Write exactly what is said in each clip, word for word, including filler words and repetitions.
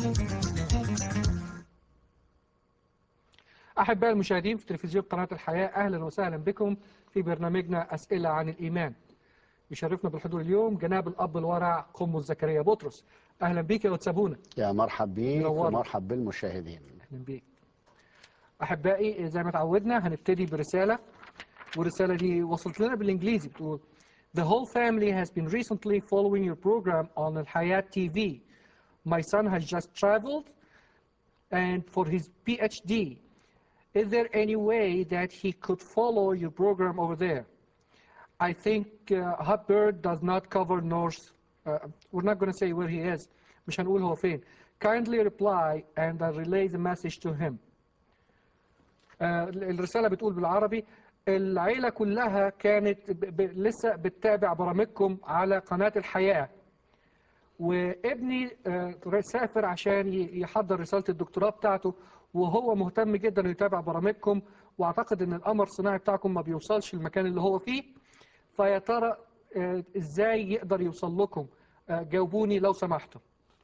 أحباء المشاهدين في تلفزيون قناة الحياة، أهلا وسهلا بكم في برنامجنا أسئلة عن الإيمان. يشرفنا بالحضور اليوم جناب الأب الورع قمص زكريا بطرس. أهلا بيك يا وتسابونا. يا مرحب بيك منور. ومرحب بالمشاهدين. أهلا بيك. أحبائي زي ما تعودنا هنبتدي برسالة، والرسالة دي وصلت لنا بالإنجليزي بتقول: The whole family has been recently following your program on Al Hayat T V. My son has just traveled and for his P H D. Is there any way that he could follow your program over there? I think uh, Hotbird does not cover North. Uh, we're not going to say where he is. مش هنقول هو فين. Kindly reply and I'll relay the message to him. Uh, الرسالة بتقول بالعربي: العيلة كلها كانت ب ب لسه بتتابع برامجكم على قناة الحياة، وابني uh, سافر عشان يحضر رسالة الدكتوراه بتاعته، وهو مهتم جدا انه يتابع برامجكم، واعتقد ان القمر الصناعي بتاعكم ما بيوصلش المكان اللي هو فيه، فيا ترى ازاي يقدر يوصل لكم؟ جاوبوني لو سمحتوا.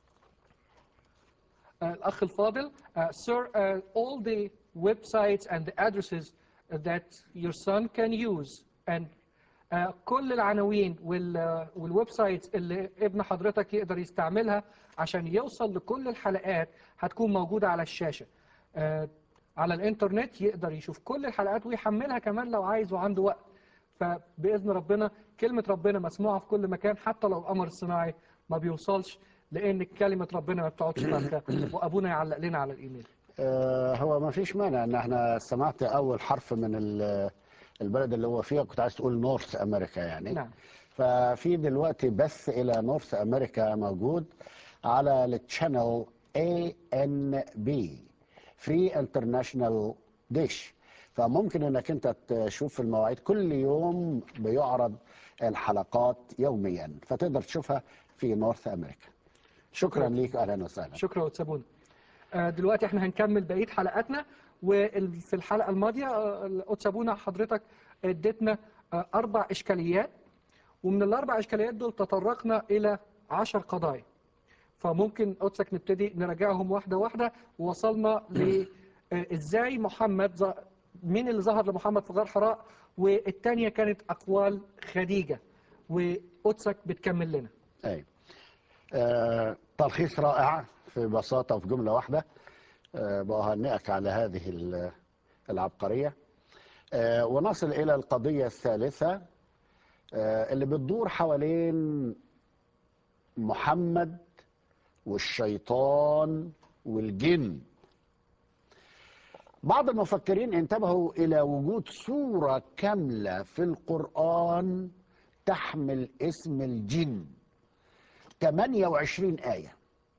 الأخ الفاضل: Sir, uh, all the websites and the addresses that your son can use and uh, كل العناوين وال والويب سايتس اللي ابن حضرتك يقدر يستعملها عشان يوصل لكل الحلقات هتكون موجودة على الشاشة. uh, على الانترنت يقدر يشوف كل الحلقات ويحملها كمان لو عايز وعنده وقت. فبإذن ربنا كلمة ربنا مسموعة في كل مكان، حتى لو القمر الصناعي ما بيوصلش، لأن كلمة ربنا ما بتقعدش فارغة. وأبونا يعلق لنا على الإيميل. آه هو ما فيش مانع ان احنا سمعت اول حرف من البلد اللي هو فيها، كنت عايز تقول نورث امريكا يعني. نعم. ففي دلوقتي بث الى نورث امريكا موجود على التشانل إيه إن بي فري انترناشونال ديش، فممكن انك انت تشوف المواعيد، كل يوم بيعرض الحلقات يوميا، فتقدر تشوفها في نورث امريكا. شكرا ليك، اهلا وسهلا. شكرا وتسابونا. دلوقتي احنا هنكمل بقيه حلقاتنا، وفي الحلقه الماضيه وتسابونا حضرتك اديتنا اربع اشكاليات، ومن الاربع اشكاليات دول تطرقنا الى عشر قضايا، فممكن قدسك نبتدي نراجعهم واحده واحده. ووصلنا ل ازاي محمد، مين اللي ظهر لمحمد في غار حراء، والثانيه كانت اقوال خديجه، وقدسك بتكمل لنا. ايوه. آه، تلخيص رائع في بساطة في جملة واحدة. آه، بأهنئك على هذه العبقرية. آه، ونصل إلى القضية الثالثة آه، اللي بتدور حوالين محمد والشيطان والجن. بعض المفكرين انتبهوا إلى وجود سورة كاملة في القرآن تحمل اسم الجن، ثمانية وعشرين آية،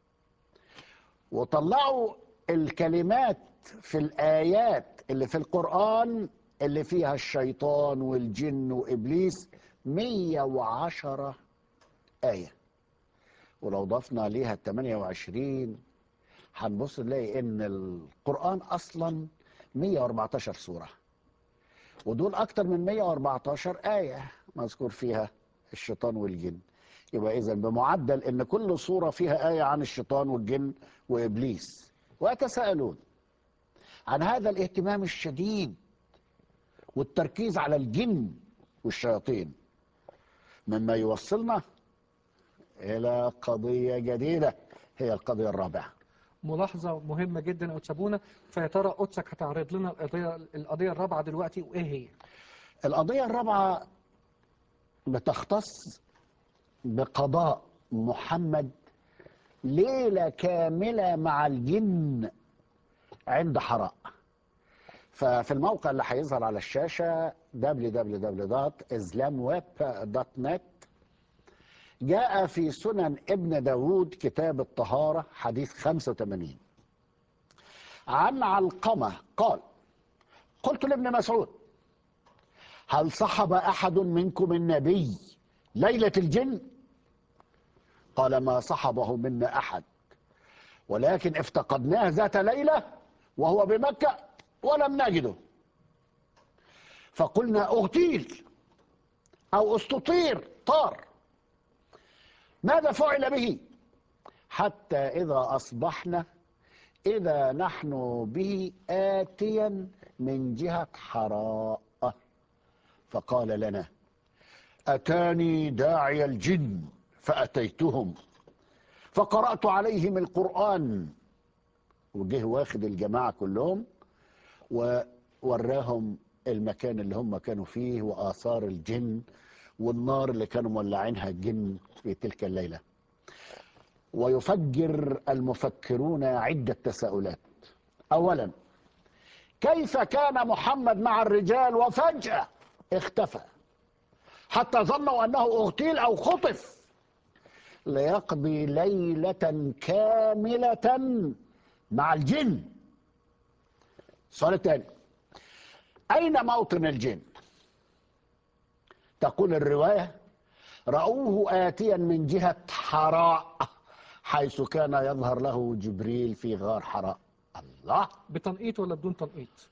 وطلعوا الكلمات في الآيات اللي في القرآن اللي فيها الشيطان والجن وإبليس مية وعشرة آية، ولو ضفنا ليها الثمانية وعشرين هنبص نلاقي إن القرآن أصلا مية وأربعتاشر سورة، ودول أكتر من مية وأربعتاشر آية مذكور فيها الشيطان والجن. يبقى إذن بمعدل إن كل سورة فيها آية عن الشيطان والجن وإبليس. ويتساءلون عن هذا الاهتمام الشديد والتركيز على الجن والشياطين، مما يوصلنا إلى قضية جديدة، هي القضية الرابعة. ملاحظة مهمة جدا يا أتسابونا، فيا ترى قدسك هتعرض لنا القضية القضية الرابعة دلوقتي، وإيه هي؟ القضية الرابعة بتختص بقضاء محمد ليلة كاملة مع الجن عند حراء. ففي الموقع اللي هيظهر على الشاشة دبليو دبليو دبليو دوت اسلام ويب دوت نت جاء في سنن ابن داود كتاب الطهارة حديث خمسة وثمانين عن علقمة قال: قلت لابن مسعود: هل صحب أحد منكم النبي ليلة الجن؟ قال: ما صحبه منا أحد، ولكن افتقدناه ذات ليلة وهو بمكة ولم نجده، فقلنا اغتيل أو استطير طار، ماذا فعل به حتى إذا أصبحنا إذا نحن به آتيا من جهة حراء، فقال لنا: أتاني داعي الجن فأتيتهم فقرأت عليهم القرآن. وجه واخد الجماعة كلهم ووراهم المكان اللي هم كانوا فيه وآثار الجن والنار اللي كانوا مولعينها الجن في تلك الليلة. ويفجر المفكرون عدة تساؤلات. أولا، كيف كان محمد مع الرجال وفجأة اختفى حتى ظنوا أنه اغتيل أو خطف ليقضي ليلة كاملة مع الجن؟ السؤال الثاني، أين موطن الجن؟ تقول الرواية: رأوه آتيا من جهة حراء، حيث كان يظهر له جبريل في غار حراء. الله، بتنقيط ولا بدون تنقيط؟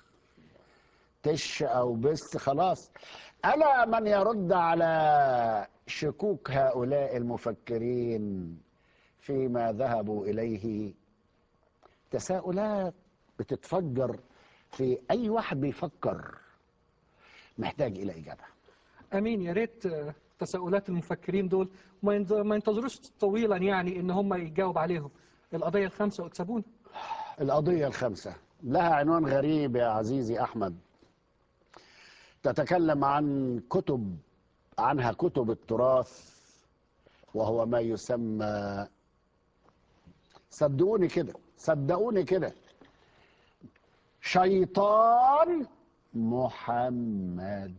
تش أو بس، خلاص. ألا من يرد على شكوك هؤلاء المفكرين فيما ذهبوا إليه؟ تساؤلات بتتفجر في أي واحد بيفكر، محتاج إلى إجابة. امين. يا ريت تساؤلات المفكرين دول ما ينظ- ما ينتظروش طويلا يعني ان هم يجاوب عليهم. القضيه الخامسه واكسبونا. القضية الخامسة لها عنوان غريب يا عزيزي أحمد، تتكلم عن كتب عنها كتب التراث، وهو ما يسمى، صدقوني كده صدقوني كده، شيطان محمد.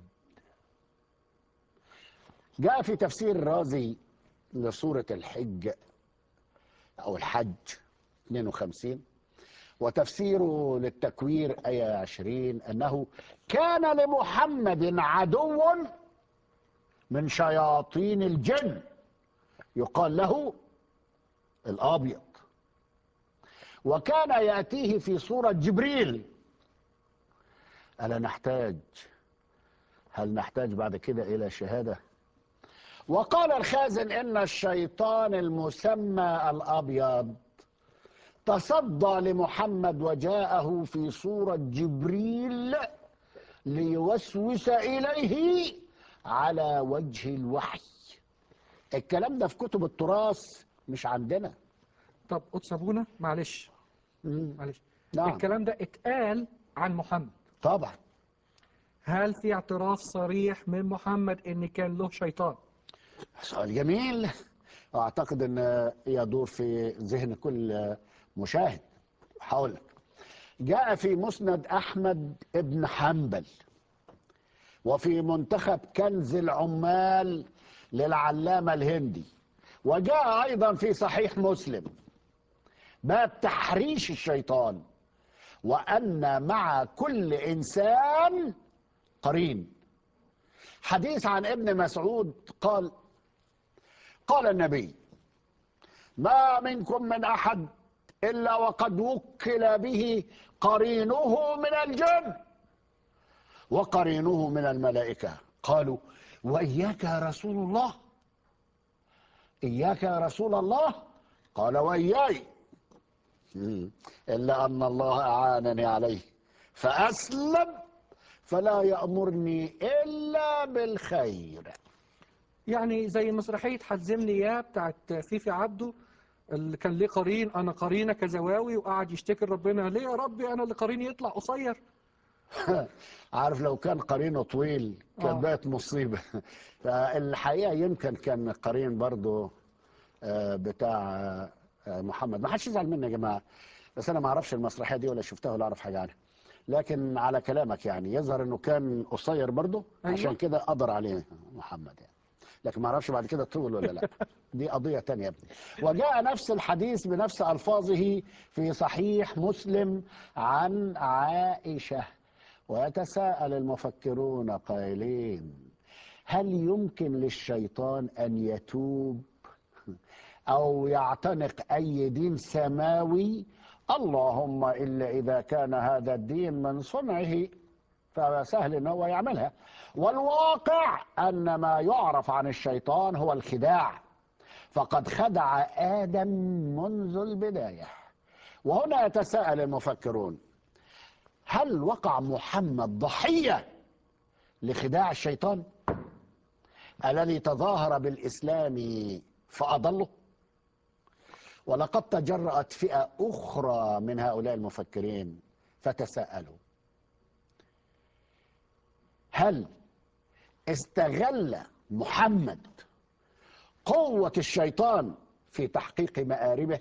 جاء في تفسير الرازي لسورة الحج أو الحج اثنين وخمسين، وتفسيره للتكوير آية عشرين، أنه كان لمحمد عدو من شياطين الجن يقال له الأبيض، وكان يأتيه في صورة جبريل. ألا نحتاج هل نحتاج بعد كده إلى شهادة؟ وقال الخازن إن الشيطان المسمى الأبيض تصدى لمحمد وجاءه في صورة جبريل ليوسوس إليه على وجه الوحي. الكلام ده في كتب التراث مش عندنا. طب اكسبونا، معلش مم. معلش نعم الكلام ده اتقال عن محمد. طبعا. هل في اعتراف صريح من محمد ان كان له شيطان؟ سؤال جميل، أعتقد أن يدور في ذهن كل مشاهد. هقول لك. جاء في مسند أحمد ابن حنبل، وفي منتخب كنز العمال للعلامة الهندي، وجاء أيضا في صحيح مسلم باب تحريش الشيطان، وأن مع كل إنسان قرين. حديث عن ابن مسعود قال: قال النبي: ما منكم من أحد إلا وقد وكل به قرينه من الجن وقرينه من الملائكة. قالوا: وإياك يا رسول الله؟ إياك يا رسول الله؟ قال: وإياي، إلا أن الله أعانني عليه فأسلم فلا يأمرني إلا بالخير. يعني زي مسرحيه حزمني اياه بتاعت فيفي عبده، اللي كان ليه قرين، انا قرينك زواوي، وقعد يشتكي لربنا: ليه يا ربي انا اللي قريني يطلع قصير؟ عارف لو كان قرينه طويل كانت اه بقت مصيبة. فالحقيقة يمكن كان قرين برضو آه، بتاع آه، محمد. ما حدش يزعل مني يا جماعة، بس أنا ما أعرفش المسرحية دي ولا شفتها ولا أعرف حاجة عنها. لكن على كلامك يعني يظهر إنه كان قصير برضو، عشان ايوه. كده قدر عليه محمد يعني. لكن ما أعرفش بعد كده طول ولا لا، دي قضية تانية يا ابني. وجاء نفس الحديث بنفس ألفاظه في صحيح مسلم عن عائشة. ويتساءل المفكرون قائلين: هل يمكن للشيطان أن يتوب أو يعتنق أي دين سماوي؟ اللهم إلا إذا كان هذا الدين من صنعه، فسهل ان هو يعملها. والواقع ان ما يعرف عن الشيطان هو الخداع، فقد خدع آدم منذ البداية. وهنا يتساءل المفكرون: هل وقع محمد ضحية لخداع الشيطان الذي تظاهر بالإسلام فأضله؟ ولقد تجرأت فئة أخرى من هؤلاء المفكرين فتساءلوا: هل استغل محمد قوة الشيطان في تحقيق مآربه؟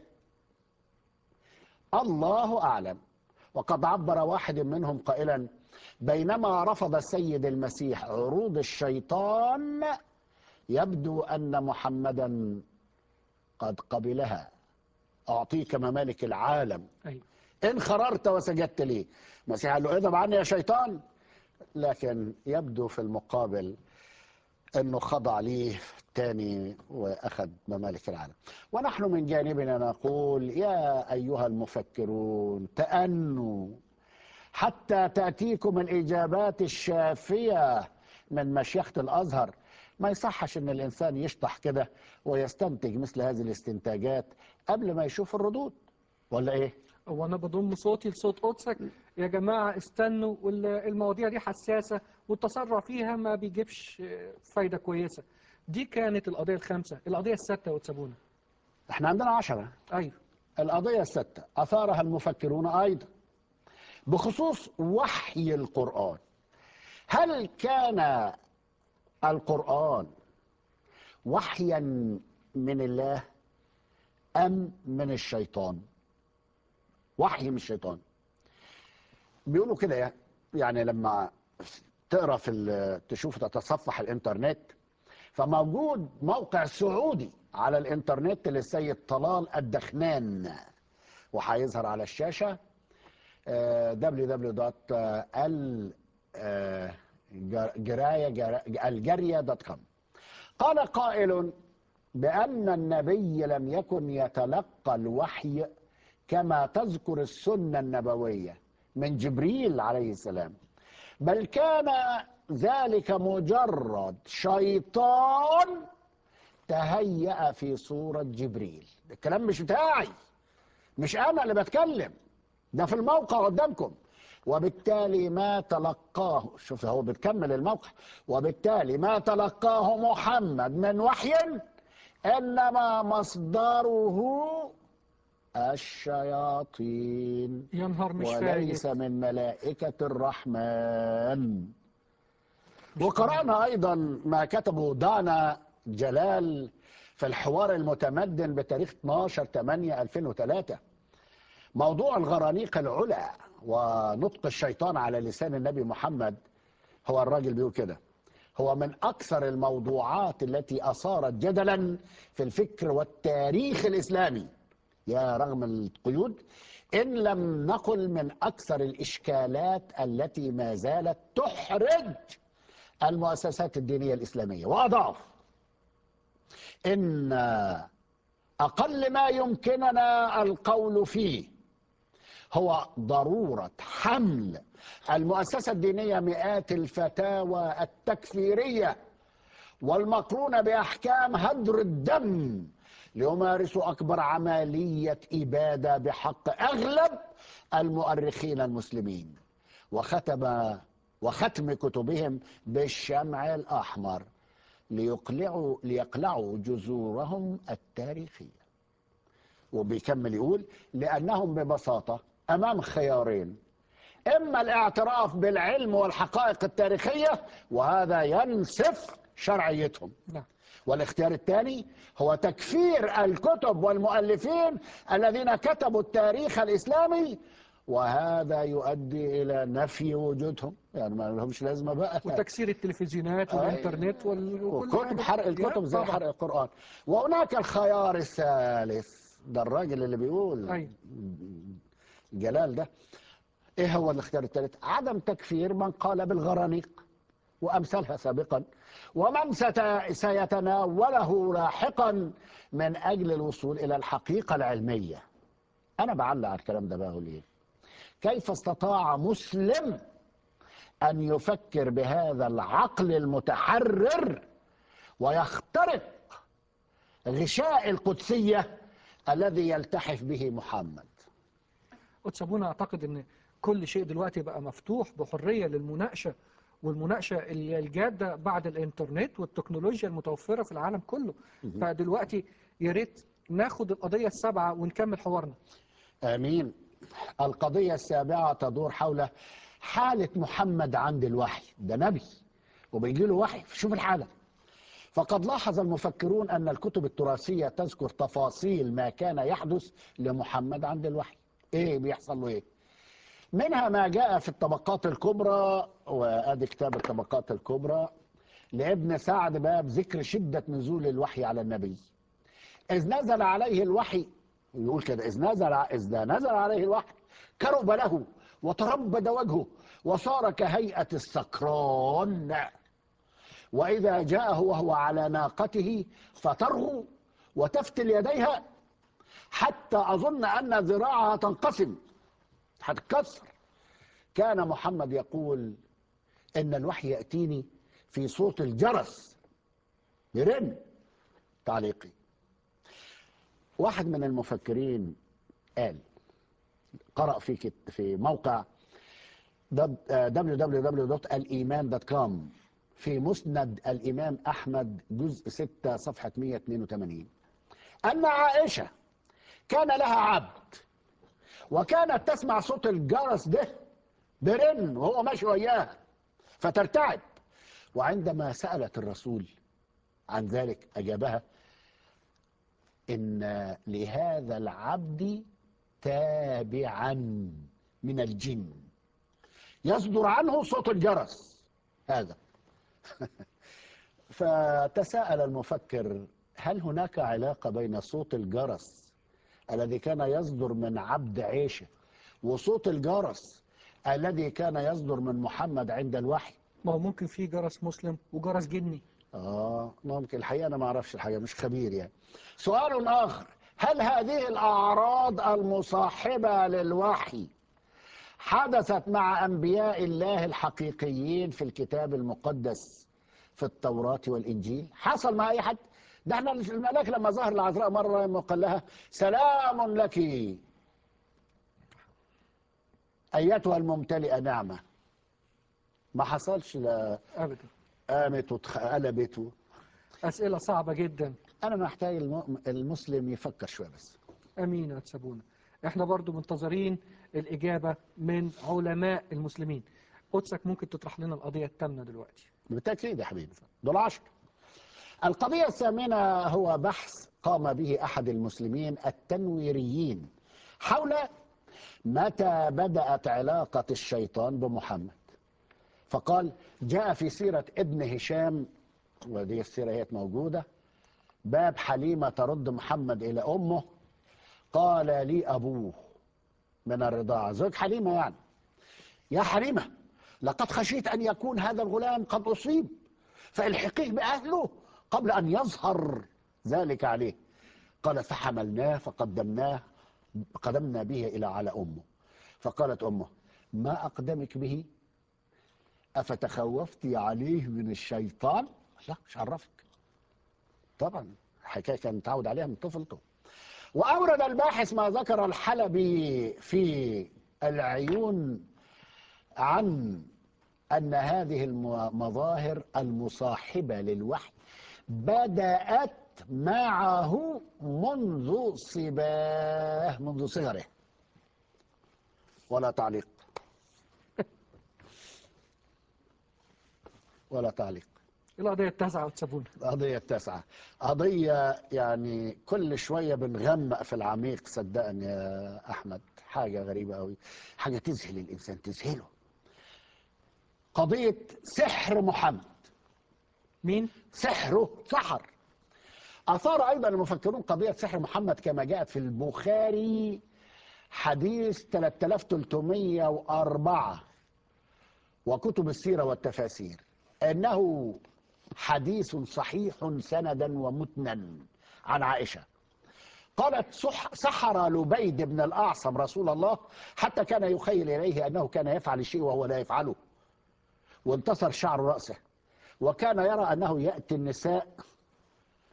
الله أعلم. وقد عبر واحد منهم قائلا: بينما رفض السيد المسيح عروض الشيطان يبدو أن محمدا قد قبلها. أعطيك ممالك العالم أيوة. إن خررت وسجدت لي. المسيح قال له: اذهب عني يا شيطان. لكن يبدو في المقابل أنه خضع ليه تاني وأخذ ممالك العالم. ونحن من جانبنا نقول: يا أيها المفكرون تأنوا حتى تأتيكم الإجابات الشافية من مشيخة الأزهر. ما يصحش أن الإنسان يشطح كده ويستنتج مثل هذه الاستنتاجات قبل ما يشوف الردود، ولا إيه؟ وانا بضم صوتي لصوت قدسك. يا جماعة استنوا، والمواضيع دي حساسة والتسرع فيها ما بيجيبش فايدة كويسة. دي كانت القضية الخامسة. القضية السادسة وتسابونا. احنا عندنا عشرة. أيوة. القضية السادسة أثارها المفكرون أيضا بخصوص وحي القرآن. هل كان القرآن وحيا من الله أم من الشيطان؟ وحي من الشيطان. بيقولوا كده، يعني لما تقرا في تشوف تتصفح الانترنت، فموجود موقع سعودي على الانترنت للسيد طلال الدخنان، وهيظهر على الشاشه دبليو دبليو دوت الجاريه دوت كوم. قال قائل بأن النبي لم يكن يتلقى الوحي كما تذكر السنة النبوية من جبريل عليه السلام، بل كان ذلك مجرد شيطان تهيأ في صورة جبريل. الكلام مش بتاعي، مش أنا اللي بتكلم، ده في الموقع قدامكم. وبالتالي ما تلقاه، شوف هو بتكمل الموقع، وبالتالي ما تلقاه محمد من وحي إنما مصدره الشياطين يا نهار مش وليس فايت. من ملائكة الرحمن. وقرأنا أيضا ما كتبه دانا جلال في الحوار المتمدن بتاريخ اثناشر ثمانية ألفين وثلاثة. موضوع الغرانيق العلا ونطق الشيطان على لسان النبي محمد، هو الراجل بيقول كده: هو من أكثر الموضوعات التي أثارت جدلا في الفكر والتاريخ الإسلامي، يا رغم القيود، إن لم نقل من أكثر الإشكالات التي ما زالت تحرج المؤسسات الدينية الإسلامية. وأضاف: إن أقل ما يمكننا القول فيه هو ضرورة حمل المؤسسة الدينية مئات الفتاوى التكفيرية والمقرونة بأحكام هدر الدم ليمارسوا أكبر عملية إبادة بحق أغلب المؤرخين المسلمين، وختم وختم كتبهم بالشمع الأحمر ليقلعوا ليقلعوا جذورهم التاريخية. وبيكمل يقول: لأنهم ببساطة أمام خيارين: إما الاعتراف بالعلم والحقائق التاريخية وهذا ينسف شرعيتهم، نعم. والاختيار الثاني هو تكفير الكتب والمؤلفين الذين كتبوا التاريخ الإسلامي، وهذا يؤدي إلى نفي وجودهم، يعني ما لهمش لازمة بقى. وتكسير التلفزيونات والإنترنت وال- وكل وكتب حاجة. حرق الكتب زي طبعا. حرق القرآن. وهناك الخيار الثالث، ده الراجل اللي بيقول أيوة. جلال ده. ايه هو الاختيار الثالث؟ عدم تكفير من قال بالغرانيق وامثالها سابقا، ومن سيتناوله لاحقا من اجل الوصول الى الحقيقه العلميه. انا بعلق على الكلام ده، بقول ايه؟ كيف استطاع مسلم ان يفكر بهذا العقل المتحرر ويخترق غشاء القدسية الذي يلتحف به محمد. وتسابونا أعتقد أن كل شيء دلوقتي بقى مفتوح بحرية للمناقشة، والمناقشة الجادة بعد الإنترنت والتكنولوجيا المتوفرة في العالم كله. فدلوقتي يا ريت ناخد القضية السابعة ونكمل حوارنا. آمين. القضية السابعة تدور حول حالة محمد عند الوحي. ده نبي وبيجي له وحي، شوف الحالة. فقد لاحظ المفكرون أن الكتب التراثية تذكر تفاصيل ما كان يحدث لمحمد عند الوحي. إيه بيحصل له إيه؟ منها ما جاء في الطبقات الكبرى، وادي كتاب الطبقات الكبرى لابن سعد، باب ذكر شدة نزول الوحي على النبي. إذ نزل عليه الوحي، يقول كده، إذ نزل إذ نزل عليه الوحي كرب له وتربد وجهه وصار كهيئة السكران، وإذا جاءه وهو على ناقته فترغو وتفتل يديها حتى أظن أن ذراعها تنقسم هتتكسر. كان محمد يقول إن الوحي يأتيني في صوت الجرس يرن. تعليقي: واحد من المفكرين قال، قرأ في كت في موقع دبليو دبليو دبليو دوت الايمان دوت كوم في مسند الإمام أحمد جزء ستة صفحة مئة واثنين وثمانين أن عائشة كان لها عبد، وكانت تسمع صوت الجرس ده برن وهو ماشي وياها فترتعب، وعندما سألت الرسول عن ذلك أجابها إن لهذا العبد تابعا من الجن يصدر عنه صوت الجرس هذا. فتساءل المفكر: هل هناك علاقة بين صوت الجرس الذي كان يصدر من عبد عيشة وصوت الجرس الذي كان يصدر من محمد عند الوحي؟ ما هو ممكن في جرس مسلم وجرس جني. آه ممكن، الحقيقة أنا ما أعرفش الحقيقة، مش خبير يعني. سؤال آخر: هل هذه الأعراض المصاحبة للوحي حدثت مع أنبياء الله الحقيقيين في الكتاب المقدس في التوراة والإنجيل؟ حصل مع أي حد؟ ده احنا الملاك لما ظهر العذراء مرة وقال لها سلام لك أيتها الممتلئة نعمة، ما حصلش؟ لا أبدا. قامت وقلبت. أسئلة صعبة جدا. أنا محتاج الم- المسلم يفكر شوية بس. أمين يا تسابونا. احنا برضو منتظرين الإجابة من علماء المسلمين. قدسك ممكن تطرح لنا القضية الثامنة دلوقتي؟ بالتأكيد يا حبيبي، دول عشر. القضية الثامنة هو بحث قام به أحد المسلمين التنويريين حول متى بدأت علاقة الشيطان بمحمد. فقال: جاء في سيرة ابن هشام، ودي السيرة هي موجودة، باب حليمة ترد محمد إلى أمه، قال لي أبوه من الرضاعة، زوج حليمة يعني: يا حليمة، لقد خشيت أن يكون هذا الغلام قد أصيب، فالحقيه بأهله قبل أن يظهر ذلك عليه. قال: فحملناه فقدمناه قدمنا به إلى على أمه. فقالت أمه: ما أقدمك به؟ أفتخوفتي عليه من الشيطان؟ لا، مش عرفك. طبعا حكاية كان متعود عليها من طفلته. وأورد الباحث ما ذكر الحلبي في العيون عن أن هذه المظاهر المصاحبة للوحي بدأت معه منذ صباه، منذ صغره. ولا تعليق ولا تعليق. القضية التاسعة وتسابونا. القضية التاسعة قضية يعني كل شوية بنغمق في العميق، صدقني يا أحمد، حاجة غريبة قوي، حاجة تذهل الإنسان، تذهله. قضية سحر محمد. مين؟ سحره، سحر. أثار أيضا المفكرون قضية سحر محمد كما جاءت في البخاري حديث ثلاثة آلاف وثلاثمئة وأربعة وكتب السيرة والتفاسير أنه حديث صحيح سندا ومتنا عن عائشة قالت: سحر لبيد بن الأعصم رسول الله حتى كان يخيل إليه أنه كان يفعل الشيء وهو لا يفعله، وانتصر شعر رأسه، وكان يرى أنه يأتي النساء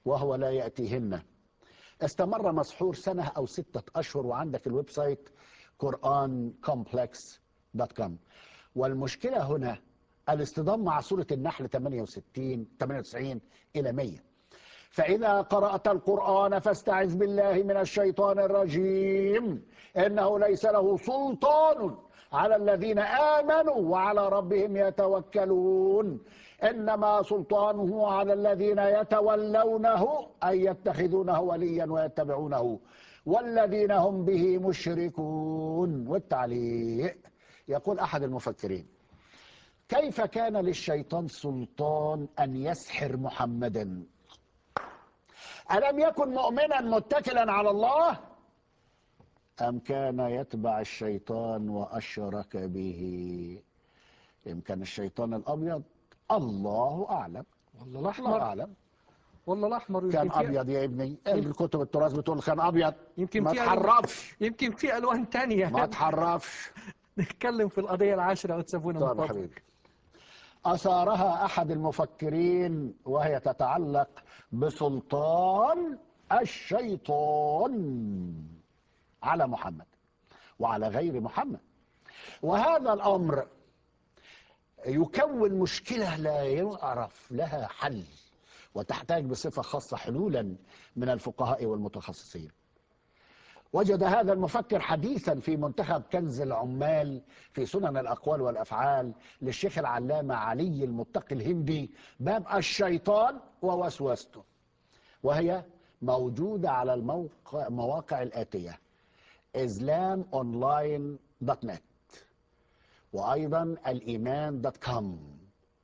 وهو لا يأتيهن. استمر مسحور سنة أو ستة أشهر، وعندك الويب سايت قرآن كومبلكس دوت كوم. والمشكلة هنا الاصطدام مع سورة النحل ثمانية وستين ثمانية وتسعين إلى مئة. فإذا قرأت القرآن فاستعذ بالله من الشيطان الرجيم، إنه ليس له سلطان على الذين آمنوا وعلى ربهم يتوكلون، إنما سلطانه على الذين يتولونه أي يتخذونه وليا ويتبعونه والذين هم به مشركون. والتعليق يقول أحد المفكرين: كيف كان للشيطان سلطان أن يسحر محمدا؟ ألم يكن مؤمنا متكلا على الله؟ أم كان يتبع الشيطان وأشرك به؟ يمكن الشيطان الأبيض، الله أعلم. والله الله الأحمر. أعلم. والله الأحمر. كان يمكن في أبيض يا ابني، الكتب التراث بتقول كان أبيض. يمكن ما في تحرفش، يمكن في ألوان تانية. ما تحرفش. نتكلم في القضية العاشرة وتسابونا من طيب يا فضلك. حبيبي. أثارها أحد المفكرين وهي تتعلق بسلطان الشيطان على محمد وعلى غير محمد. وهذا الأمر يكون مشكلة لا يعرف لها حل، وتحتاج بصفة خاصة حلولا من الفقهاء والمتخصصين. وجد هذا المفكر حديثا في منتخب كنز العمال في سنن الأقوال والأفعال للشيخ العلامة علي المتقي الهندي باب الشيطان ووسوسته، وهي موجودة على الموقع مواقع الآتية: إسلام أونلاين دوت نت، وأيضا الإيمان دوت كوم.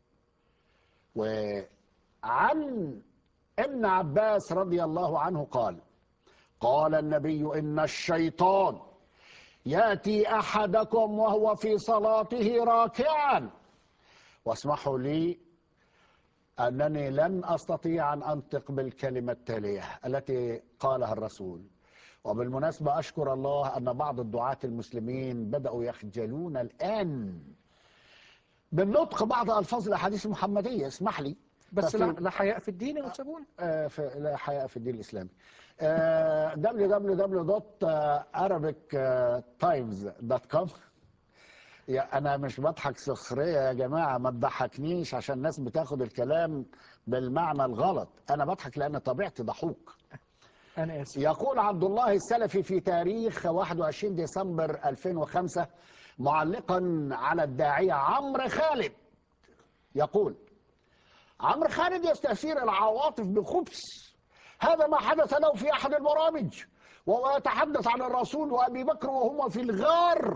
وعن ابن عباس رضي الله عنه قال: قال النبي إن الشيطان يأتي أحدكم وهو في صلاته راكعا. واسمحوا لي أنني لن أستطيع أن أنطق بالكلمة التالية التي قالها الرسول. وبالمناسبة أشكر الله أن بعض الدعاة المسلمين بدأوا يخجلون الآن بالنطق بعض ألفاظ الأحاديث المحمدية. اسمح لي. بس لا لا حياء في الدين يا وتسابونا. آه لا حياء في الدين الإسلامي. دبليو دبليو دبليو دوت ارابيك تايمز دوت كوم. يا أنا مش بضحك سخرية يا جماعة، ما تضحكنيش عشان الناس بتاخد الكلام بالمعنى الغلط. أنا بضحك لأن طبيعتي ضحوك. أنا آسف. يقول عبد الله السلفي في تاريخ واحد وعشرين ديسمبر ألفين وخمسة معلقا على الداعية عمرو خالد، يقول: عمرو خالد يستثير العواطف بخبث. هذا ما حدث له في أحد البرامج وهو يتحدث عن الرسول وأبي بكر وهما في الغار،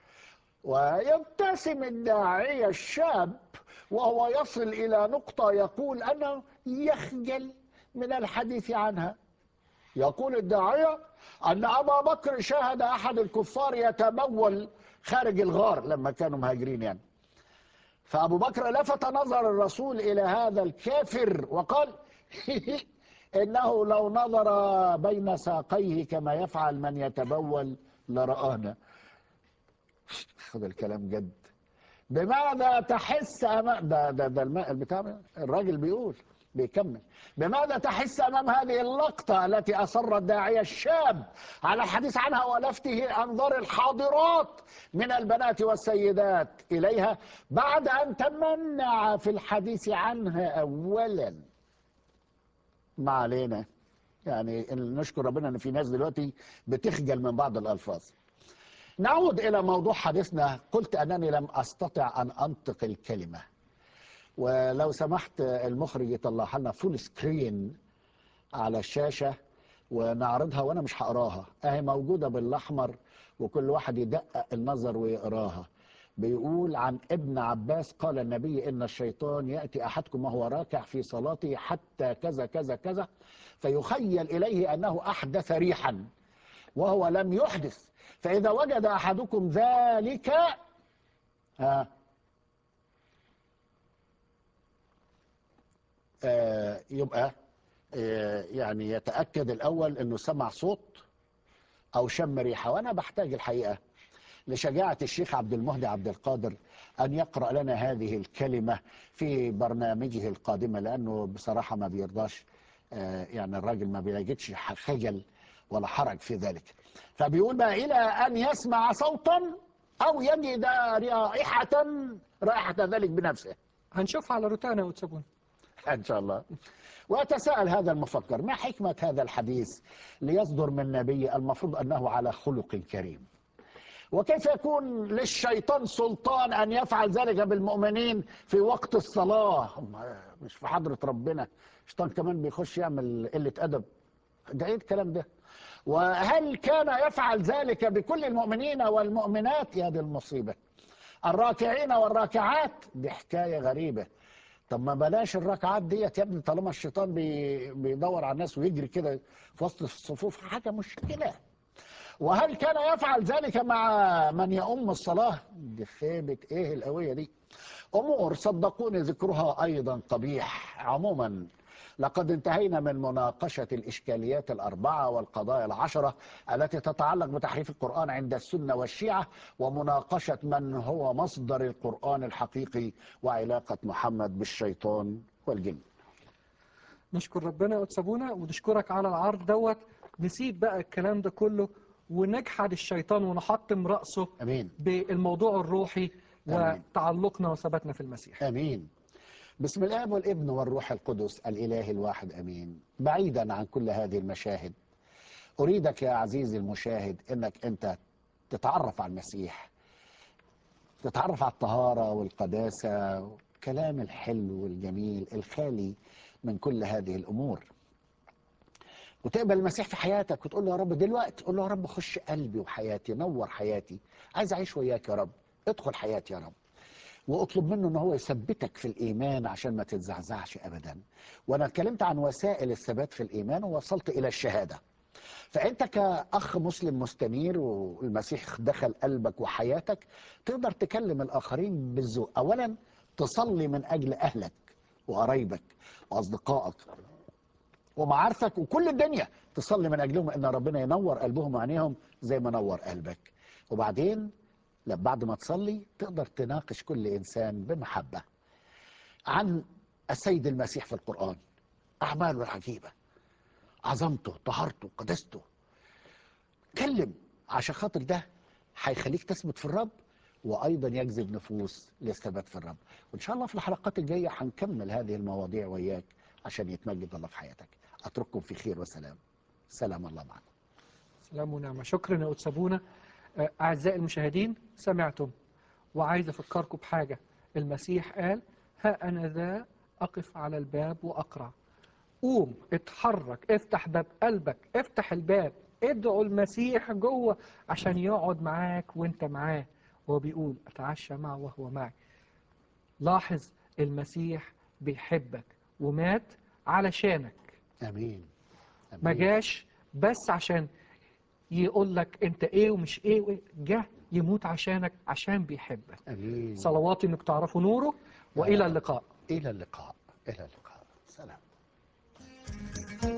ويبتسم الداعية الشاب وهو يصل إلى نقطة يقول أنه يخجل من الحديث عنها. يقول الداعية أن أبا بكر شاهد أحد الكفار يتبول خارج الغار لما كانوا مهاجرين يعني، فأبو بكر لفت نظر الرسول إلى هذا الكافر وقال: إنه لو نظر بين ساقيه كما يفعل من يتبول لرآنا. خذ الكلام جد. بماذا تحس أمام ده ده ده الماء بتاع الراجل بيقول بيكمل: بماذا تحس أمام هذه اللقطة التي أصر الداعية الشاب على الحديث عنها ولفته أنظار الحاضرات من البنات والسيدات إليها بعد أن تمنع في الحديث عنها أولا؟ ما علينا، يعني نشكر ربنا أن في ناس دلوقتي بتخجل من بعض الألفاظ. نعود إلى موضوع حديثنا. قلت أنني لم أستطع أن أنطق الكلمة، ولو سمحت المخرج يطلع لنا فول سكرين على الشاشة ونعرضها، وأنا مش هقراها، أهي موجودة بالأحمر وكل واحد يدقق النظر ويقراها. بيقول عن ابن عباس قال النبي إن الشيطان يأتي أحدكم وهو راكع في صلاته حتى كذا كذا كذا فيخيل إليه أنه أحدث ريحا وهو لم يحدث، فإذا وجد أحدكم ذلك ها آه يبقى آه يعني يتأكد الأول أنه سمع صوت أو شم ريحة. وأنا بحتاج الحقيقة لشجاعة الشيخ عبد المهدي عبد القادر أن يقرأ لنا هذه الكلمة في برنامجه القادمة، لأنه بصراحة ما بيرضاش آه يعني الراجل ما بيجدش خجل ولا حرج في ذلك. فبيقول بقى إلى أن يسمع صوتا أو يجد رائحة رائحة ذلك بنفسه. هنشوفها على روتانا وتسابون إن شاء الله. ويتساءل هذا المفكر: ما حكمة هذا الحديث ليصدر من نبي المفروض أنه على خلق كريم؟ وكيف يكون للشيطان سلطان أن يفعل ذلك بالمؤمنين في وقت الصلاة؟ مش في حضرة ربنا، الشيطان كمان بيخش يعمل قلة أدب. ده إيه الكلام ده؟ وهل كان يفعل ذلك بكل المؤمنين والمؤمنات؟ يا دي المصيبة. الراكعين والراكعات، دي حكاية غريبة. طب ما بلاش الركعات ديت يا ابني، طالما الشيطان بي بيدور على الناس ويجري كده في وسط الصفوف، حاجة مشكلة. وهل كان يفعل ذلك مع من يؤم الصلااه؟ دي خيبة ايه القوية دي؟ امور صدقوني ذكرها ايضا قبيح. عموما لقد انتهينا من مناقشة الإشكاليات الأربعة والقضايا العشرة التي تتعلق بتحريف القرآن عند السنة والشيعة، ومناقشة من هو مصدر القرآن الحقيقي، وعلاقة محمد بالشيطان والجن. نشكر ربنا يا وتسابونا، ونشكرك على العرض دوت. نسيب بقى الكلام ده كله ونجحد الشيطان ونحطم رأسه أمين. بالموضوع الروحي أمين. وتعلقنا وثباتنا في المسيح. أمين. بسم الآب والابن والروح القدس الإله الواحد أمين. بعيدا عن كل هذه المشاهد، أريدك يا عزيزي المشاهد أنك أنت تتعرف على المسيح، تتعرف على الطهارة والقداسة والكلام الحلو والجميل الخالي من كل هذه الأمور، وتقبل المسيح في حياتك وتقول له يا رب دلوقتي، قول له يا رب خش قلبي وحياتي، نور حياتي، عايز أعيش وياك يا رب، ادخل حياتي يا رب. واطلب منه ان هو يثبتك في الايمان عشان ما تتزعزعش ابدا. وانا اتكلمت عن وسائل الثبات في الايمان ووصلت الى الشهاده. فانت كاخ مسلم مستنير والمسيح دخل قلبك وحياتك، تقدر تكلم الاخرين بالذوق. اولا تصلي من اجل اهلك وقرايبك واصدقائك ومعارفك وكل الدنيا، تصلي من اجلهم ان ربنا ينور قلبهم وعينيهم زي ما نور قلبك. وبعدين بعد ما تصلي تقدر تناقش كل إنسان بمحبة عن السيد المسيح في القرآن، أعماله العجيبة، عظمته، طهارته، قدسته. كلم، عشان خاطر ده هيخليك تثبت في الرب، وأيضا يجذب نفوس للثبات في الرب. وإن شاء الله في الحلقات الجاية هنكمل هذه المواضيع وياك عشان يتمجد الله في حياتك. أترككم في خير وسلام. سلام الله معكم. سلام ونعمة. شكرا يا وتسابونا. أعزائي المشاهدين، سمعتم، وعايز أفكركم بحاجة. المسيح قال: ها أنا ذا أقف على الباب وأقرع. قوم، اتحرك، افتح باب قلبك، افتح الباب، ادعوا المسيح جوه عشان يقعد معاك وانت معاه. هو بيقول: أتعشى معه وهو معي. لاحظ، المسيح بيحبك ومات علشانك. أمين. ما أمين. جاش بس عشان يقول لك انت ايه ومش ايه وإيه. جه يموت عشانك عشان بيحبك. أمين. صلواتي انك تعرفوا نوره، والى اللقاء. إلى اللقاء. إلى اللقاء. سلام.